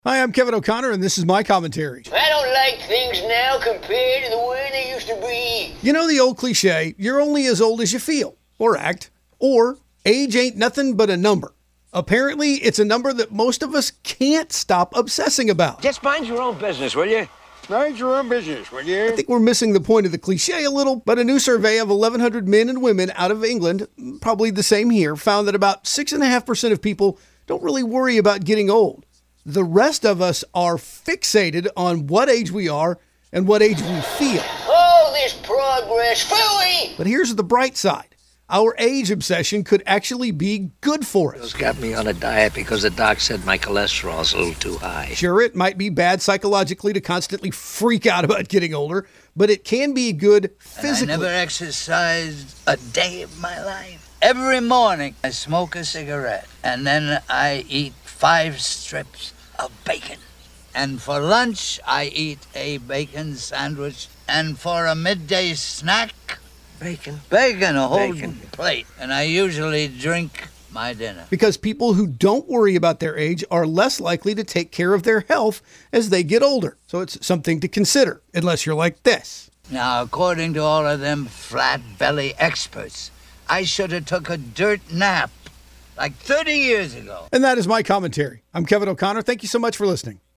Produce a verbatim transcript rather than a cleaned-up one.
Hi, I'm Kevin O'Connor, and this is my commentary. I don't like things now compared to the way they used to be. You know the old cliche, you're only as old as you feel, or act, or age ain't nothing but a number. Apparently, it's a number that most of us can't stop obsessing about. Just mind your own business, will you? Mind your own business, will you? I think we're missing the point of the cliche a little, but a new survey of eleven hundred men and women out of England, probably the same here, found that about six point five percent of people don't really worry about getting old. The rest of us are fixated on what age we are and what age we feel. All this progress, phooey! But here's the bright side. Our age obsession could actually be good for us. It's got me on a diet because the doc said my cholesterol's a little too high. Sure, it might be bad psychologically to constantly freak out about getting older, but it can be good physically. And I never exercised a day of my life. Every morning I smoke a cigarette, and then I eat five strips of bacon. And for lunch, I eat a bacon sandwich. And for a midday snack, Bacon. bacon, a whole Bacon. plate. And I usually drink my dinner. Because people who don't worry about their age are less likely to take care of their health as they get older. So it's something to consider, unless you're like this. Now, according to all of them flat belly experts, I should have took a dirt nap like thirty years ago. And that is my commentary. I'm Kevin O'Connor. Thank you so much for listening.